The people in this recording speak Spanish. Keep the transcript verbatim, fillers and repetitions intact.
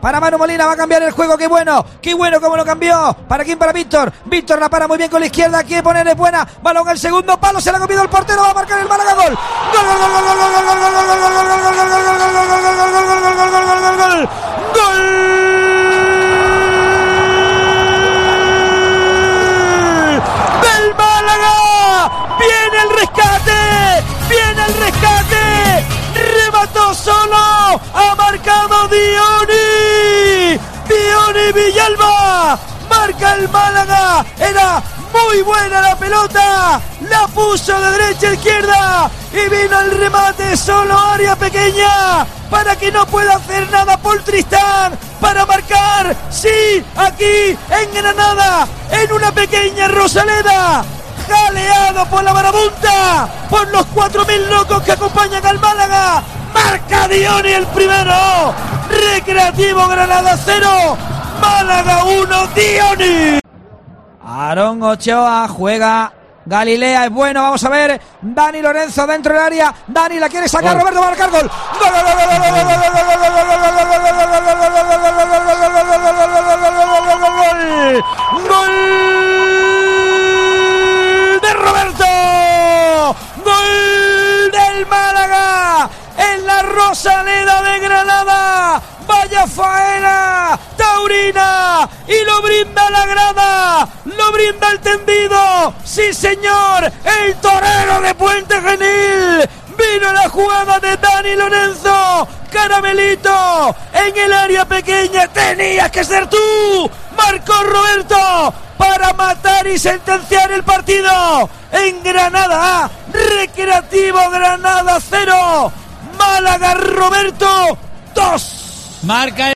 para Manu Molina, va a cambiar el juego, qué bueno, qué bueno como lo cambió. ¿Para quién? Para Víctor. Víctor la para muy bien con la izquierda, quiere ponerle buena, balón al segundo palo, se la ha comido el portero, va a marcar el Málaga, gol. Gol, gol, gol, gol, gol, gol, gol, gol, gol, gol, gol, gol, gol, gol, gol, del Málaga. Viene el rescate, viene el rescate, remató solo, ha marcado Diony, Diony Villalba, marca el Málaga, era muy buena la pelota, la puso de derecha a izquierda y vino el remate solo, área pequeña, para que no pueda hacer nada Paul Tristán, para marcar, sí, aquí en Granada, en una pequeña Rosaleda, jaleado por la marabunta, por los cuatro mil locos que acompañan al Málaga, marca Diony el primero, Recreativo Granada cero, Málaga uno, Diony. Aarón Ochoa juega, Galilea es bueno, vamos a ver, Dani Lorenzo dentro del área, Dani la quiere sacar, Roberto va a marcar gol, gol, gol, gol, gol, gol, de Roberto, gol del Málaga en la Rosaleda de Granada, vaya faena taurina, y lo brinda la grada, lo brinda el tendido, sí señor, el torero de Puente Genil, vino la jugada de Dani Lorenzo, Caramelito, en el área pequeña, tenías que ser tú, marcó Roberto, para matar y sentenciar el partido, en Granada, Recreativo Granada cero, Málaga Roberto dos. Marca